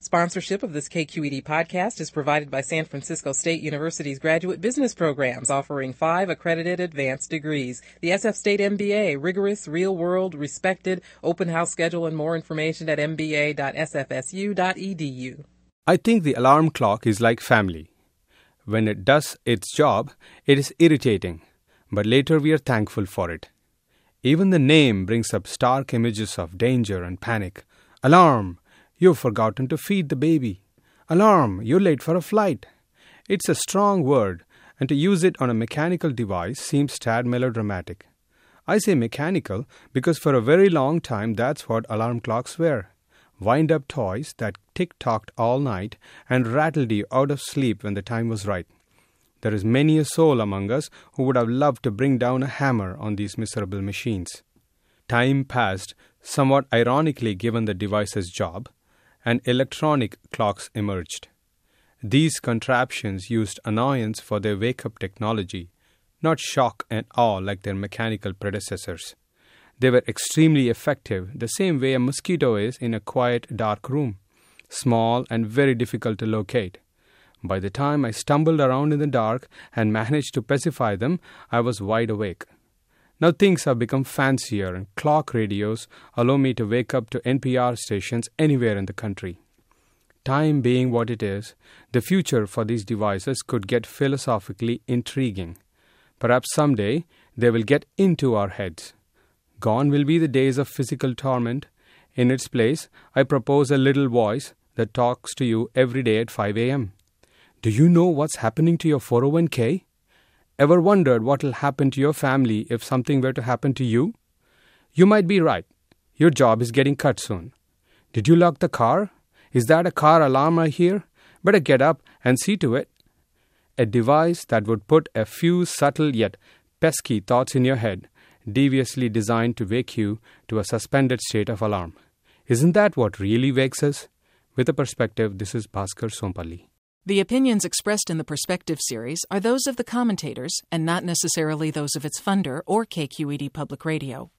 Sponsorship of this KQED podcast is provided by San Francisco State University's graduate business programs, offering 5 accredited advanced degrees. The SF State MBA, rigorous, real-world, respected, open house schedule, and more information at mba.sfsu.edu. I think the alarm clock is like family. When it does its job, it is irritating, but later we are thankful for it. Even the name brings up stark images of danger and panic. Alarm! You've forgotten to feed the baby. Alarm! You're late for a flight. It's a strong word, and to use it on a mechanical device seems tad melodramatic. I say mechanical because for a very long time that's what alarm clocks were. Wind-up toys that tick-tocked all night and rattled you out of sleep when the time was right. There is many a soul among us who would have loved to bring down a hammer on these miserable machines. Time passed, somewhat ironically given the device's job, and electronic clocks emerged. These contraptions used annoyance for their wake-up technology, not shock and awe like their mechanical predecessors. They were extremely effective, the same way a mosquito is in a quiet, dark room, small and very difficult to locate. By the time I stumbled around in the dark and managed to pacify them, I was wide awake. Now things have become fancier, and clock radios allow me to wake up to NPR stations anywhere in the country. Time being what it is, the future for these devices could get philosophically intriguing. Perhaps someday they will get into our heads. Gone will be the days of physical torment. In its place, I propose a little voice that talks to you every day at 5 a.m. Do you know what's happening to your 401k? Ever wondered what will happen to your family if something were to happen to you? You might be right. Your job is getting cut soon. Did you lock the car? Is that a car alarm I hear? Better get up and see to it. A device that would put a few subtle yet pesky thoughts in your head, deviously designed to wake you to a suspended state of alarm. Isn't that what really wakes us? With a perspective, this is Bhaskar Sompalli. The opinions expressed in the Perspective series are those of the commentators and not necessarily those of its funder or KQED Public Radio.